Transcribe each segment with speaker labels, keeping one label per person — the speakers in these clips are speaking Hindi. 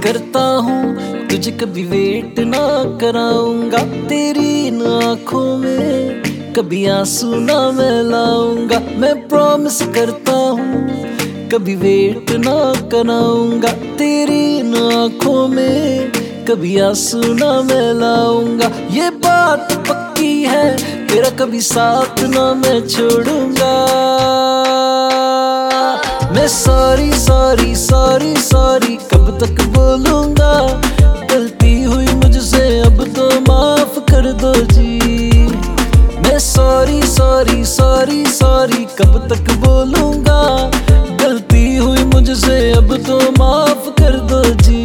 Speaker 1: करता हूँ तुझे कभी वेट ना कराऊंगा। तेरी इन आँखों में कभी आंसू ना मैं लाऊंगा। मैं प्रॉमिस करता हूँ कभी वेट ना कराऊंगा। तेरी इन आँखों में कभी आंसू ना मैं लाऊंगा। ये बात पक्की है तेरा कभी साथ ना मैं छोड़ूंगा। मैं सॉरी सॉरी सॉरी सॉरी कब तक बोलूंगा। गलती हुई मुझसे अब तो माफ कर दो जी। मैं सॉरी सॉरी सॉरी सॉरी कब तक बोलूंगा। गलती हुई मुझसे अब तो माफ कर दो जी।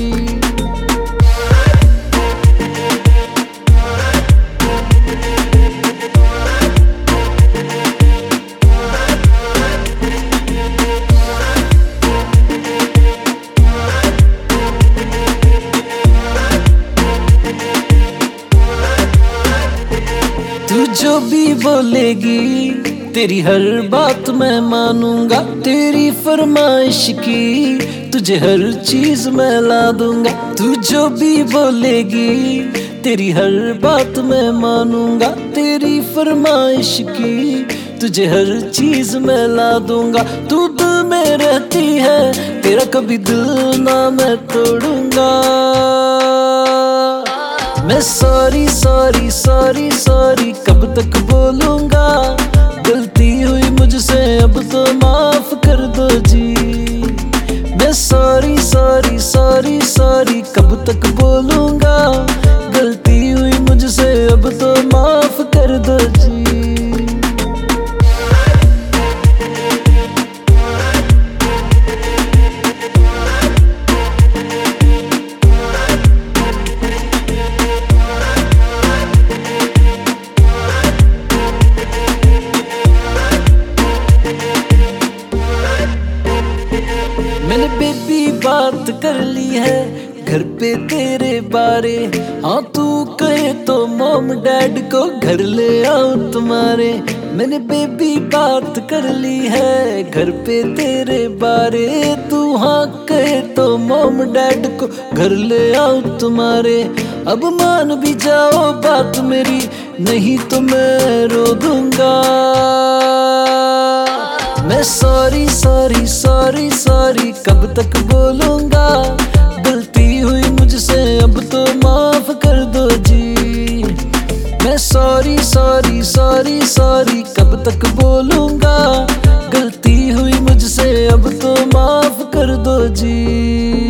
Speaker 1: तू जो भी बोलेगी तेरी हर बात मैं मानूंगा। तेरी फरमाइश की तुझे हर चीज मैं ला दूंगा। तू जो भी बोलेगी तेरी हर बात मैं मानूंगा। तेरी फरमाइश की तुझे हर चीज मैं ला दूंगा। तू दिल में रहती है तेरा कभी दिल ना मैं तोड़ूंगा। मैं सॉरी सॉरी सॉरी सॉरी कब तक बोलूंगा। गलती हुई मुझसे अब तो माफ कर दो जी। मैं सॉरी सॉरी सॉरी सॉरी कब तक बोलूंगा। गलती हुई मुझसे अब तो माफ कर दो जी। मैंने बेबी बात कर ली है घर पे तेरे बारे। हाँ तू कहे तो मॉम डैड को घर ले आओ तुम्हारे। मैंने बेबी बात कर ली है घर पे तेरे बारे। तू हाँ कहे तो मॉम डैड को घर ले आओ तुम्हारे। अब मान भी जाओ बात मेरी नहीं तो मैं रो दूंगा। मैं सॉरी सॉरी सॉरी सॉरी कब तक बोलूंगा। गलती हुई मुझसे अब तो माफ कर दो जी। मैं सॉरी सॉरी सॉरी सॉरी कब तक बोलूंगा। गलती हुई मुझसे अब तो माफ कर दो जी।